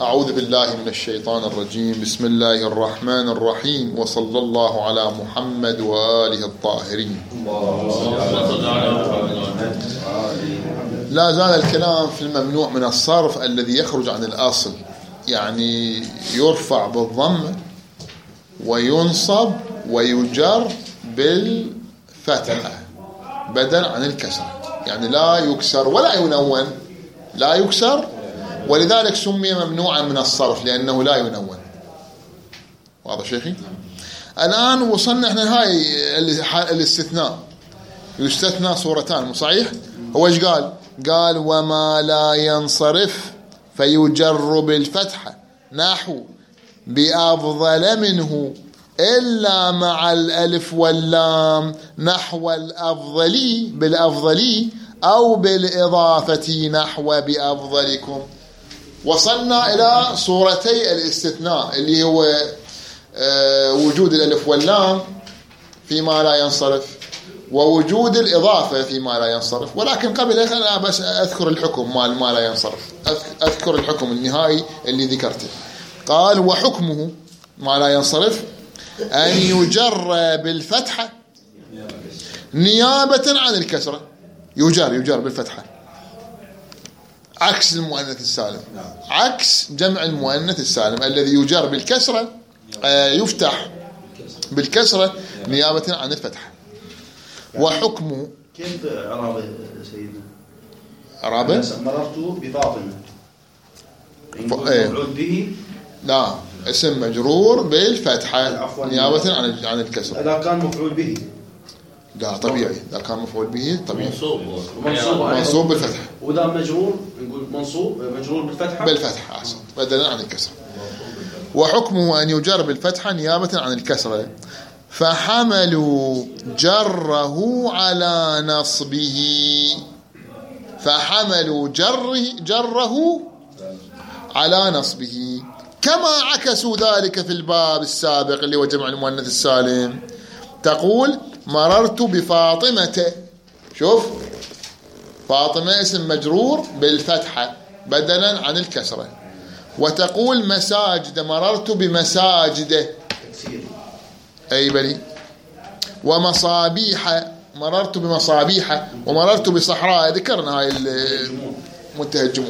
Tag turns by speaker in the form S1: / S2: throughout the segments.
S1: أعوذ بالله من الشيطان الرجيم. بسم الله الرحمن الرحيم، وصلى الله على محمد وآله الطاهرين. لا زال الكلام في الممنوع من الصرف الذي يخرج عن الأصل، يعني يرفع بالضم وينصب ويجر بالفتحة بدل عن الكسر، يعني لا يكسر ولا ينون، لا يكسر، ولذلك سمي ممنوعا من الصرف لأنه لا ينون. واضح شيخي؟ الآن وصلنا احنا هاي الاستثناء، يستثنى صورتان، صحيح؟ هو ايش قال؟ قال وما لا ينصرف فيجر بالفتحة نحو بأفضل منه إلا مع الألف واللام نحو الأفضلي بالأفضلي أو بالإضافة نحو بأفضلكم. وصلنا إلى صورتي الاستثناء اللي هو وجود الألف واللام فيما لا ينصرف ووجود الإضافة فيما لا ينصرف. ولكن قبل أنا بس أذكر الحكم مال ما لا ينصرف، أذكر الحكم النهائي اللي ذكرته. قال وحكمه ما لا ينصرف أن يجر بالفتحة نيابة عن الكسرة. يجر بالفتحة عكس المؤنث السالم، عكس جمع المؤنث السالم الذي يجر بالكسرة، يفتح بالكسرة نيابة عن الفتحة. وحكمه
S2: كيف إعرابه سيدنا؟
S1: إعرابه
S2: مررت بفاطمة مفعول به،
S1: لا اسم مجرور بالفتحة نيابة عن الكسرة.
S2: إذا كان مفعول به
S1: لا طبيعي، إذا كان مفعول به طبيعي
S2: منصوب
S1: بالفتحة.
S2: وإذا مجرور نقول مجرور بالفتحة
S1: أحسن، بدلا عن الكسرة. وحكمه أن يجر بالفتحة نيابة عن الكسرة. فحملوا جره على نصبه، فحملوا جره على نصبه، كما عكسوا ذلك في الباب السابق اللي هو جمع المؤنث السالم. تقول مررت بفاطمة، شوف فاطمة اسم مجرور بالفتحة بدلا عن الكسرة. وتقول مساجد، مررت بمساجد، أي بلي. ومصابيح، مررت بمصابيح. ومررت بصحراء، ذكرنا هاي منتهى الجموع.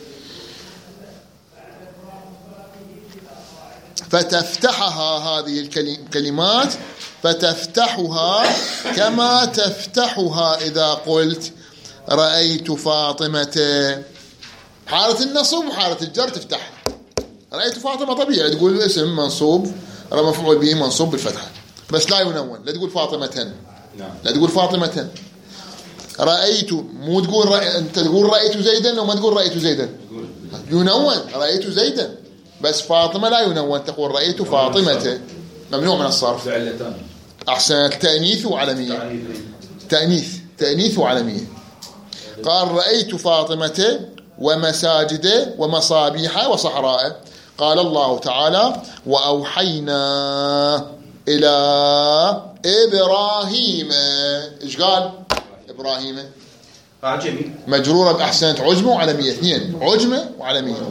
S1: فتفتحها هذه الكلمات، فتفتحها كما تفتحها إذا قلت رأيت فاطمة. حالة النصب وحالة الجر تفتح. رأيت فاطمة طبيعي تقول اسم منصوب مفعول به منصوب بالفتحة، بس لا ينون، لا تقول فاطمة، لا تقول فاطمة. رأيت مو تقول أنت تقول رأيت زيدا، لو ما تقول رأيت زيدا ينون رأيت زيدا، بس فاطمة لا ينون، تقول رأيت فاطمة. ممنوع من الصرف. أحسن. تأنيث وعلمية، تأنيث وعلمية. قال رأيت فاطمة ومساجد ومصابيح وصحراء. قال الله تعالى وأوحينا إلى إبراهيم. إيش قال؟ إبراهيم
S2: أعجمي
S1: مجرورة بأحسنت عجمة وعلمية، اثنين، عجمة وعلمية.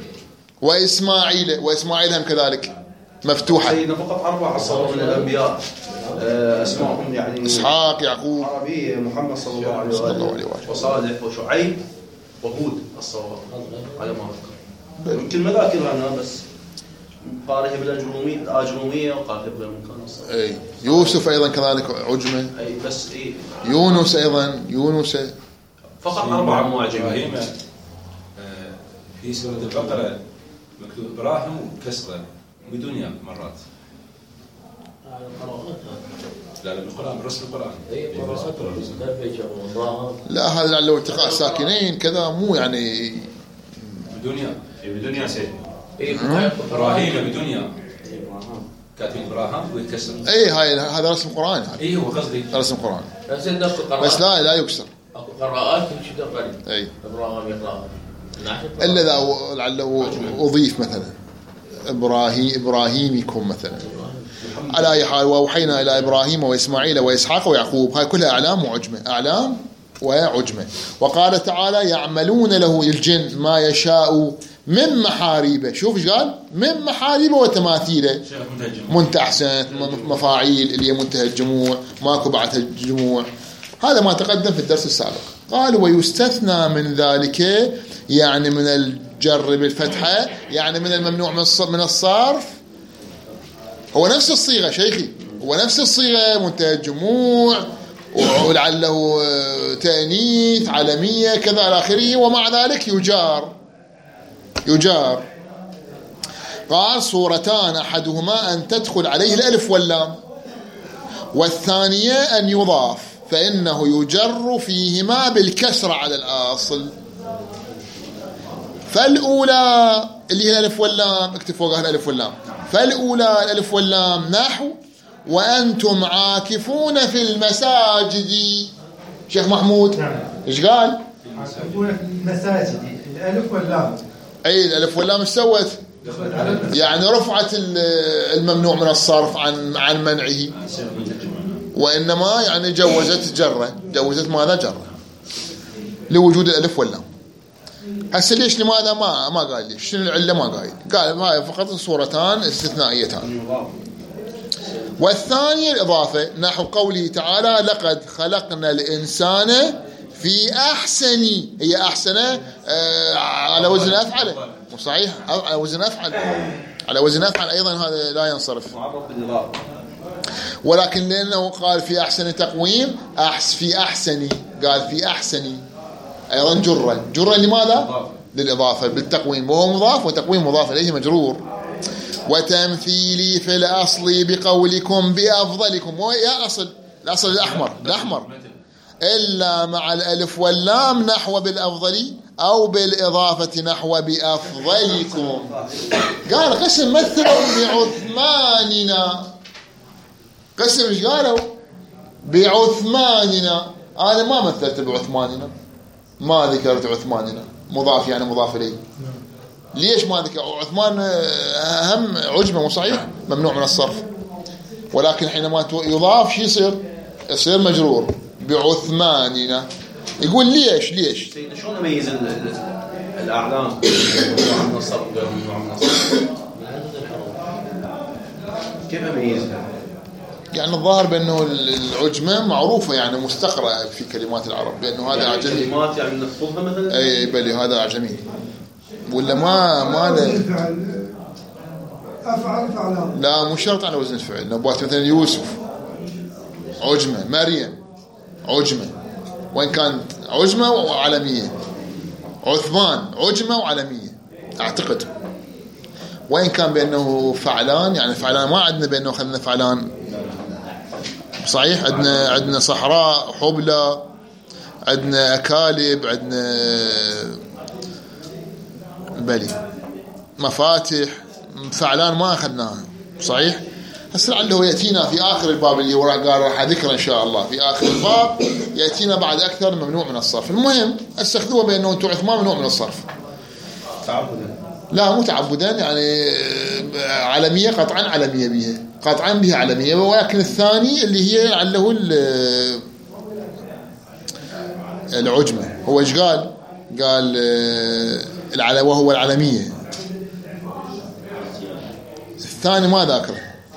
S1: وإسماعيل هم كذلك مفتوحة.
S2: سيدنا فقط 4 أصحاب من الأنبياء اسمائهم يعني
S1: إسحاق، يعقوب،
S2: عربي، محمد صلى الله عليه وآله، وصالح وشعيب وهود. الصواب على ما أذكر، يمكن ما ذاكرها أنا، بس قالها بالأجرومية وقالها بالمكان الصواب.
S1: أي يوسف أيضا كذلك عجمة.
S2: أي بس
S1: يونس أيضا، يونس
S2: فقط 4 معجمين.
S3: في سورة البقرة مكتوب إبراهيم وكسرة بدون ياء مرات. لا بالقرآن، برسم القرآن.
S1: لا هذا لعله التقاء ساكنين كذا، مو يعني
S3: بدون ياء. بدون ياء سيد.
S2: إبراهيم
S3: بدون ياء. كاتبين إبراهيم ويتكسر.
S1: هذا رسم قرآن.
S3: هو قصدي
S1: رسم قرآن. بس لا يكسر.
S4: أكو قراءات كذا قريب.
S1: أي.
S4: إبراهيم يقرأ.
S1: إلا إذا لعله أضيف مثلا إبراهيمكم مثلا. على أي حال وأوحينا إلى إبراهيم وإسماعيل وإسحاق ويعقوب، هاي كلها أعلام وعجمة، أعلام وعجمة. وقال تعالى يعملون له الجن ما يشاء من محاريبه. شوف ايش قال؟ من محاريبه وتماثيله، منتحسن مفاعيل اللي هي منتهى الجموع، ماكو بعدها الجموع. هذا ما تقدم في الدرس السابق. قال ويستثنى من ذلك، يعني من الجر بالفتحة، يعني من الممنوع من الصرف. هو نفس الصيغة شيخي، هو نفس الصيغة، منتهى الجموع ولعله تأنيث علمية كذا إلى آخره، ومع ذلك يجار. قال صورتان أحدهما أن تدخل عليه الألف واللام، والثانية أن يضاف، فإنه يجر فيهما بالكسر على الأصل. فالأولى اللي هي الألف واللام، اكتب فوقها الألف واللام. فالأولى الألف واللام نحو وأنتم عاكفون في المساجد. شيخ محمود إيش قال؟
S5: عاكفون في المساجد، الألف واللام.
S1: أي الألف واللام إيش سوت؟ يعني رفعت الممنوع من الصرف عن منعه، وإنما يعني جوزت جره، جوزت ماذا؟ جره، لوجود الألف واللام. هسه ليش لماذا ما قال ليش، شنو العلة ما قال هاي فقط صورتان استثنائيتان. والثانية الإضافة نحو قوله تعالى لقد خلقنا الإنسان في أحسن، هي أحسن على وزن أفعل، صحيح على وزن أفعل، على وزن أفعل أيضا هذا لا ينصرف، ولكن لأنه قال في أحسن تقويم في أحسن، قال في أحسن أيضا جرة لماذا؟ للإضافة بالتقويم، وهو مضاف وتقويم مضاف إليه مجرور. وتمثيلي في الأصل بقولكم بأفضلكم، ويا الأصل الأحمر إلا مع الألف واللام نحو بالأفضل أو بالإضافة نحو بأفضلكم. قال قسم مثلوا بعثماننا، قسم إيش قالوا؟ بعثماننا. أنا ما مثلت بعثماننا، ما ذكرت عثماننا، مضاف يعني مضاف إليه. ليش ما ذكر عثمان؟ أهم عجمة، مو صحيح؟ ممنوع من الصرف، ولكن حينما يضاف شو يصير مجرور بعثماننا. يقول ليش
S2: سيدنا شلون نميز الأعلام ممنوع من الصرف وغير ممنوع من الصرف؟ كيف أميزها؟
S1: يعني الظاهر بأنه العجمة معروفة، يعني مستقرة في كلمات العرب، بأنه هذا أعجمي.
S2: كلمات يعني نحفظها مثلا؟
S1: أي بلي هذا أعجمي، ولا ما
S5: أفعل فعلان.
S1: لا مو شرط على وزن الفعل. نبوات مثلا يوسف عجمة، مريم عجمة، وإن كانت عجمة وعلمية. عثمان عجمة وعلمية أعتقد، وإن كان بأنه فعلان، يعني فعلان ما عندنا بأنه خلنا فعلان صحيح. عندنا صحراء، حبلى، عندنا أكالب، عندنا بلي مفاتح. فعلان ما أخذناها صحيح. هسه لعله يأتينا في آخر الباب اللي هو قال راح أذكره إن شاء الله في آخر الباب، يأتينا بعد أكثر ممنوع من الصرف. المهم استخدموا بأنه أنتم عثمان ممنوع من الصرف
S2: تعبدا،
S1: لا مو تعبدا، يعني علمية قطعا، علمية بها قطعا بها علمية. ولكن الثاني اللي هي لعله العجمة، هو إيش قال وهو العلمية. الثاني ما ذاكره،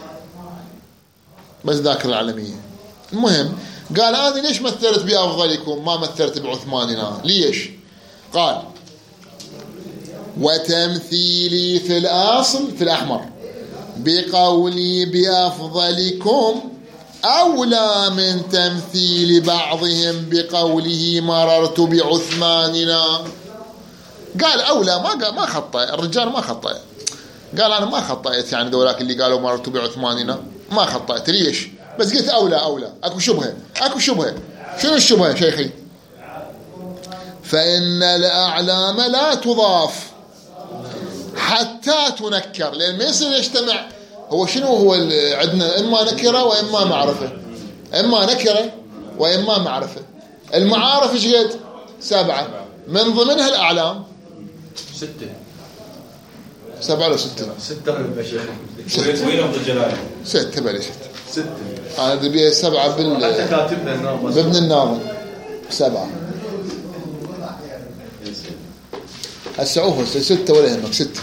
S1: بس ذاكر العلمية. المهم قال هذه ليش مثلت بأفضلكم ما مثلت بعثماننا؟ ليش؟ قال وتمثيلي في الأصل في الأحمر بقولي بأفضلكم أولى من تمثيل بعضهم بقوله مررت بعثماننا. قال أولى، ما خطأ الرجال، ما خطأ. قال أنا ما خطأت، يعني ذولاك اللي قالوا مررت بعثماننا ما خطأت. ليش؟ بس قلت أولى أكو شبهة. شنو الشبهة شيخي؟ فإن الأعلام لا تضاف حتى تنكر، لأن ما يصير يجتمع. هو شنو هو عندنا؟ إما نكرة وإما معرفة، إما نكرة وإما معرفة. المعارف إيش قد؟ 7، من ضمنها الأعلام
S2: 6.
S1: 7 ولا 6؟
S2: 6 يا شيخ.
S3: وين لفظ الجلالة؟
S1: 6 بلي 6.
S2: 6
S1: أنا أبي 7
S2: حتى كاتبنا الناظم
S1: بابن الناظم 7 هسه 6 ولا يهمك 6.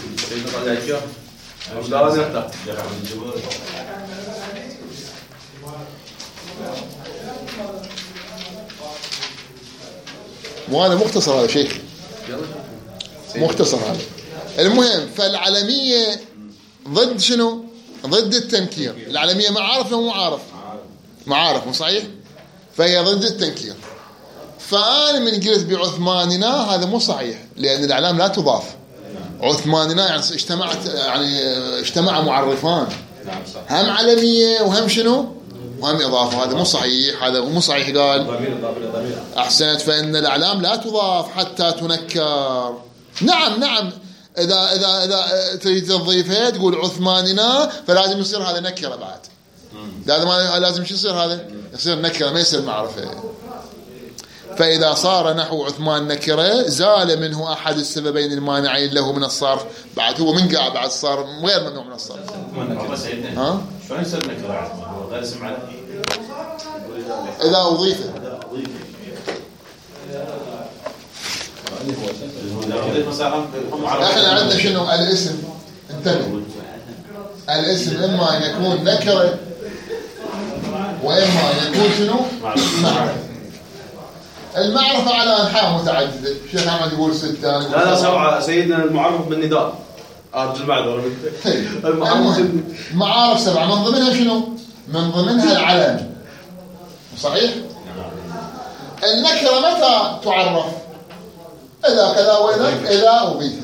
S1: وانا مختصر هذا شيخ، مختصر هذا. المهم فالعلمية ضد شنو؟ ضد التنكير. العلمية معارف لو معارف مو صحيح؟ فهي ضد التنكير. فأنا من قلت بعثماننا هذا مو صحيح، لأن الأعلام لا تضاف. عثماننا يعني اجتمع معرفان، هم علمية وهم شنو؟ وهم إضافة. هذا مو صحيح، هذا مو صحيح. قال أحسنت، فإن الأعلام لا تضاف حتى تنكر. نعم إذا تريد تضيفها تقول عثماننا فلازم يصير هذا نكرة بعد. لازم شو يصير؟ هذا يصير نكرة، ما يصير معرفة. فإذا صار نحو عثمان نكرة زال منه أحد السببين المانعين له من الصرف. بعد هو من قاعد بعد صار غير ممنوع من الصرف. ها؟
S3: شلون يصير نكرة عثمان؟ هو غير اسم على
S1: إذا أضيفه. احنا عندنا شنو الاسم؟ انتبه، الاسم اما ان يكون نكره واما ان يكون شنو؟ معرفه. المعرفه على انحاء متعدده. الشيخ احمد يقول 6.
S2: لا 7 سيدنا. المعرف بالنداء ارجل بعد
S1: المعارف 7 من ضمنها شنو؟ من ضمنها العلم. صحيح؟ النكره متى تعرف؟ إذا كذا وإذا أضيفت.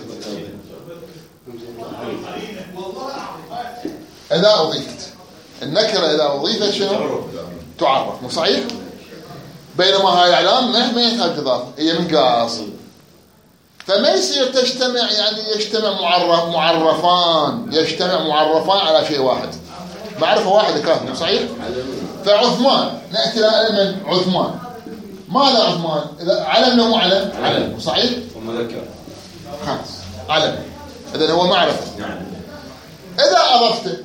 S1: إذا أضيفت النكرة، إذا أضيفت شنو؟ تعرف. مو صحيح؟ بينما هاي الأعلام ما يحتاج إضافة، هي من قاص. فما يصير تجتمع، يعني يجتمع معرفان على شيء واحد، معرفة واحدة كافية. صحيح؟ فعثمان نأتي إلى من عثمان. ماذا عثمان؟ إذا علم مو علم. صحيح؟
S3: ومذكر
S1: خلاص علم، إذا هو معرفة. إذا أضفت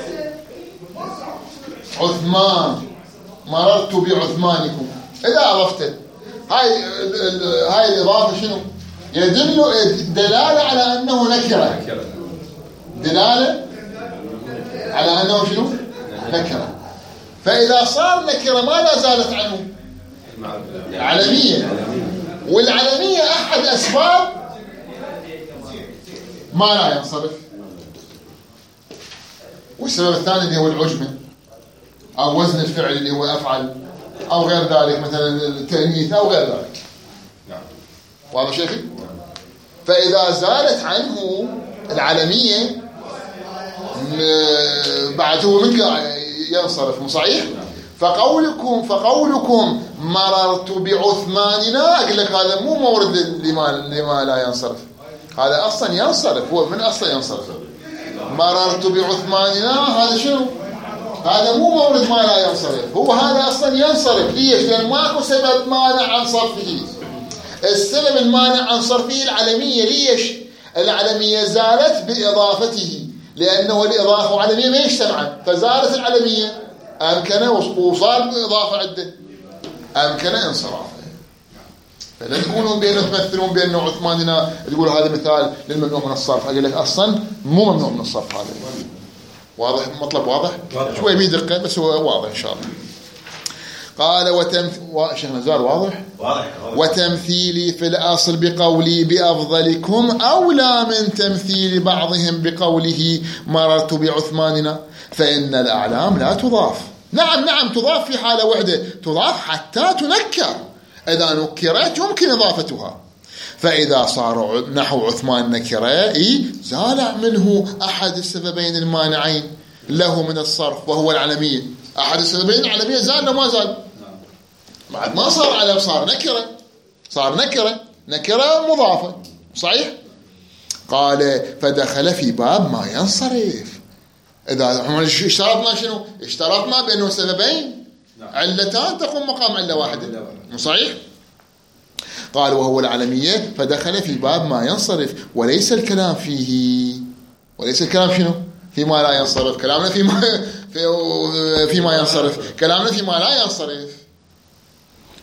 S1: عثمان مررت بعثمانكم، إذا أضفت هاي الإضافة شنو؟ يدل دلالة على أنه نكرة. دلالة على أنه شنو؟ نكرة. فإذا صار نكرة ما لا زالت عنه علمية. والعلمية أحد أسباب ما لا ينصرف. والسبب الثاني اللي هو العجمة أو وزن الفعل اللي هو أفعل أو غير ذلك، مثلا التأنيث أو غير ذلك. واضح شيخي؟ فإذا زالت عنه العلمية بعد هو من ينصرف. مو صحيح؟ فقولكم مررت بعثماننا، أقول لك هذا مو مورد لما لا ينصرف. هذا أصلا ينصرف، هو من أصلا ينصرف. مررت بعثماننا هذا شنو؟ هذا مو مورد ما لا ينصرف، هو هذا أصلا ينصرف. ليش؟ لأن ماكو سبب مانع عن صرفه. السبب المانع عن صرفه العلمية. ليش؟ العلمية زالت بإضافته، لأنه الإضافة والعلمية ما يجتمعن، فزالت العلمية أمكن وصار إضافة عدة، أمكن انصرافه. فلا تكونون بأنه تمثلون بأنه عثماننا تقول هذا مثال للممنوع من الصرف. أقول لك أصلا مو ممنوع من الصرف. هذا واضح؟ مطلب واضح؟ شوي مي دقة بس هو واضح إن شاء الله. قال شيخ نزار واضح؟ وتمثيلي في الأصل بقولي بأفضلكم أولى من تمثيل بعضهم بقوله مررت بعثماننا، فإن الأعلام لا تضاف. نعم تضاف في حالة واحدة، تضاف حتى تنكر. إذا نكرت يمكن إضافتها. فإذا صار نحو عثمان نكرة زال منه أحد السببين المانعين له من الصرف وهو العلمية. أحد السببين العلمية زال لو ما زال؟ بعد ما صار علم، صار نكرة مضافة. صحيح؟ قال فدخل في باب ما ينصرف. إذا اشترطنا شنو؟ اشترطنا بأنه سببين علتان تقوم مقام علة واحدة. صحيح؟ قال وهو العلمية، فدخل في باب ما ينصرف وليس الكلام فيه. وليس الكلام شنو؟ فيما لا ينصرف. كلامنا فيما ينصرف، كلامنا فيما لا ينصرف.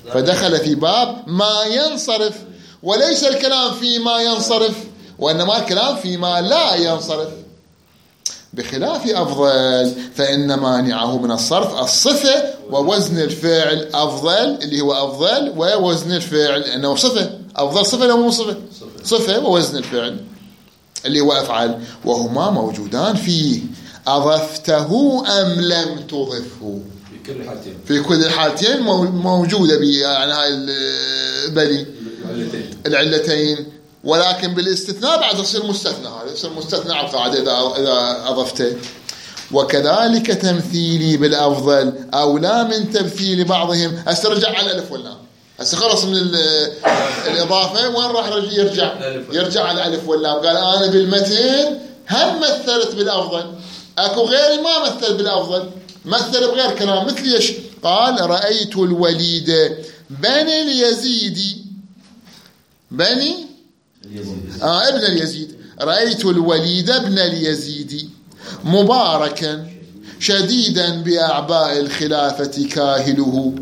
S1: فدخل في باب ما ينصرف، وليس الكلام فيما ينصرف، وإنما الكلام فيما لا ينصرف. بخلاف أفضل فإن مانعه من الصرف الصفة ووزن الفعل. أفضل اللي هو أفضل ووزن الفعل، لأنه صفة. أفضل صفة لو مو صفة، صفة ووزن الفعل اللي هو أفعل، وهما موجودان فيه. أضفته أم لم تضفه؟ في كل الحالتين موجودة يعني هاي البلي العلتين، ولكن بالاستثناء بعد يصير مستثنى. هذا يصير مستثنى على القاعدة إذا أضفته. وكذلك تمثيلي بالأفضل أولى من تمثيل بعضهم. أسترجع على الألف واللام. هسه خلص من الإضافة، وين راح يرجع على الألف واللام. قال أنا بالمتن هم مثلت بالأفضل، أكو غيري ما مثل بالأفضل، مثل بغير كلام. مثل إيش؟ قال رأيت الوليد بني اليزيدي، بني ابن اليزيد. رأيت الوليد ابن اليزيد مباركا شديدا بأعباء الخلافة كاهله.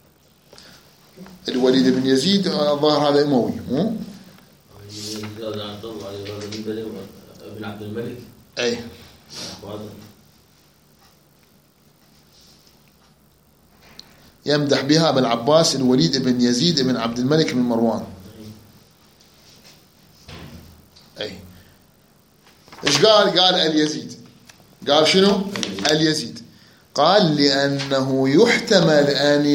S1: الوليد بن يزيد ظهر هذا أموي مو؟
S4: ابن عبد الملك.
S1: أي يمدح بها أبا العباس الوليد بن يزيد بن عبد الملك بن مروان. أي إيش قال؟ قال اليزيد. قال شنو؟ اليزيد. قال لأنه يحتمل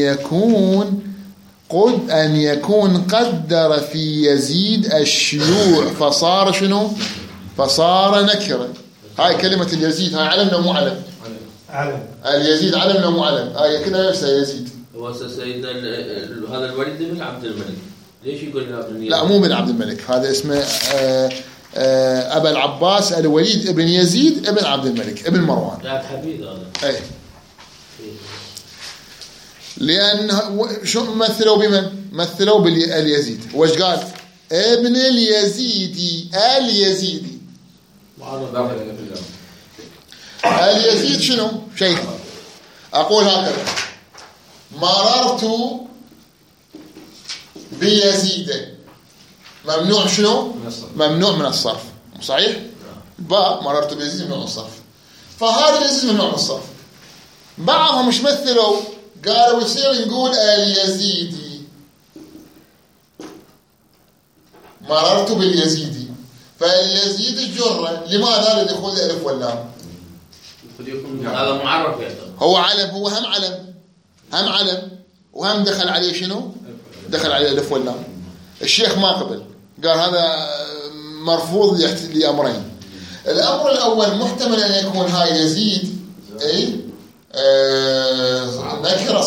S1: أن يكون قدر في يزيد الشيوع فصار شنو؟ فصار نكرة. هاي كلمة اليزيد هاي علمنا مو علم؟
S5: علم.
S1: اليزيد علمنا مو علم. هاي كنا نفسه يزيد.
S4: هو سيد هذا الوليد بن عبد الملك. ليش يقول
S1: لا مو بن عبد الملك، هذا اسمه أبا العباس الوليد ابن يزيد ابن عبد الملك ابن مروان.
S4: لا حبيب هذا.
S1: أي لأن شو مثلوا بمن؟ مثلوا باليزيد. وش قال؟ ابن اليزيدي. اليزيدي اليزيد شنو؟ شيخ أقول هكذا: مررت بيزيد. ممنوع شنو؟ ممنوع من الصرف. صحيح؟ مررت بيزيد ممنوع من الصرف. فهذا اليزيد ممنوع من الصرف. بعضهم مش مثلوا قالوا يصير نقول اليزيدي. مررت باليزيدي، فاليزيد الجرة لماذا؟ لدخول الألف واللام.
S4: هذا معرف يعني.
S1: هو علم، هو هم علم وهم دخل عليه شنو؟ دخل عليه الألف واللام. الشيخ ما قبل، قال هذا مرفوض لأمرين. الأمر الأول محتمل أن يكون هاي يزيد أي نكرة،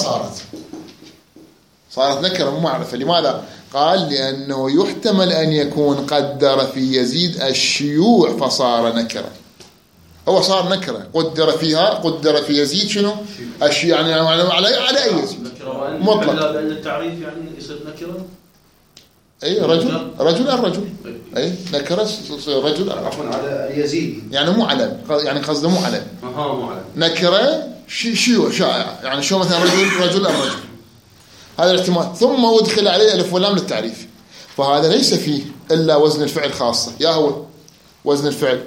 S1: صارت نكرة مو معرفة. لماذا؟ قال لأنه يحتمل أن يكون قدر في يزيد الشيوع فصار نكرة. هو صار نكرة، قدر في يزيد شنو؟ الشيوع يعني على أي يزيد مطلق.
S2: لأن التعريف يعني يصير نكرة.
S1: أي رجل أي نكرة رجل
S2: عفوا على يزيد
S1: يعني مو علم، يعني قصده مو علم.
S2: مو علم.
S1: نكرة شيوع شائع، يعني شو مثلا رجل الرجل. هذا الاحتمال. ثم ودخل عليه الف واللام للتعريف، فهذا ليس فيه إلا وزن الفعل خاصة. يا هو وزن الفعل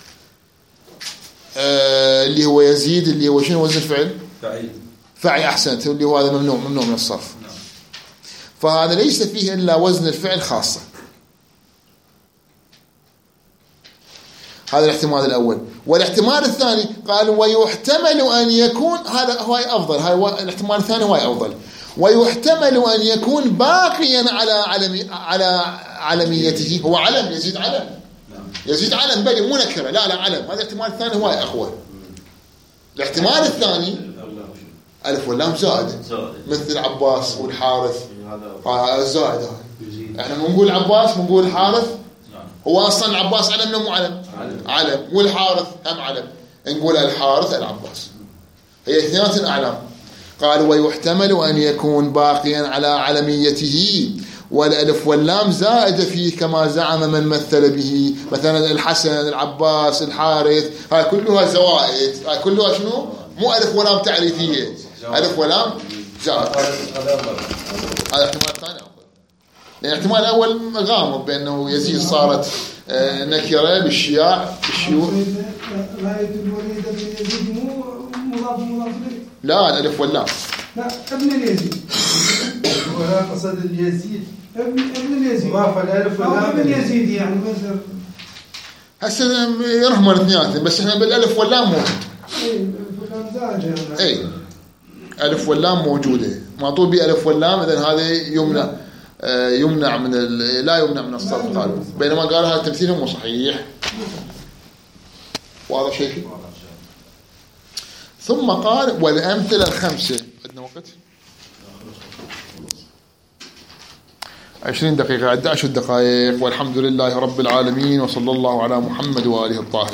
S1: اللي هو يزيد، اللي هو شنو وزن الفعل؟ فعي. أحسنت، اللي هو هذا ممنوع من الصرف. فهذا ليس فيه إلا وزن الفعل خاصة. هذا الاحتمال الأول. والاحتمال الثاني قال ويحتمل أن يكون، هذا هو أفضل، هاي الاحتمال الثاني هو أفضل. ويحتمل أن يكون باقيا على علميته. هو علم، يزيد علم، يزيد علم بل مو نكرة. لا علم. هذا الاحتمال الثاني هو أقوى. الاحتمال الثاني ألف واللام زائد، مثل عباس والحارث. الزائد هذا احنا نقول عباس ونقول الحارث. هو أصلا عباس علمنا مو علم؟ علم. والحارث هم علم، نقول الحارث العباس. هي اثنين أعلام. قال ويحتمل أن يكون باقيا على علميته، والألف واللام زائدة فيه كما زعم من مثل به، مثلا الحسن، العباس، الحارث. هاي كلها زوائد، هاي كلها شنو؟ مو ألف ولام تعريفية، ألف ولام زائد. هذا الاحتمال الثاني أفضل، لأن الاحتمال الأول غامض بأنه يزيد صارت نكرة بالشيوع.
S6: رأيت الوليد بن يزيد مو مضاف إليه.
S1: لا الألف واللام.
S6: لا ابن اليزيد.
S5: ولا قصد اليزيد.
S6: ابن اليزيد.
S5: ضاف الألف واللام.
S6: ابن يزيد يعني بس.
S1: هسه يرحموا الاثنين بس احنا بالألف واللام موجود.
S6: فلان زاد يعني.
S1: اي ألف واللام موجودة، معطوه بألف واللام، إذن هذا يمنع من لا يمنع من الصرف غالبا، بينما قال هذا التمثيل مو صحيح. واضح شيء. ثم قال والأمثلة الخمسة. عندنا وقت 20 دقيقة، 11 دقائق. والحمد لله رب العالمين، وصلى الله على محمد وآله الطاهرين.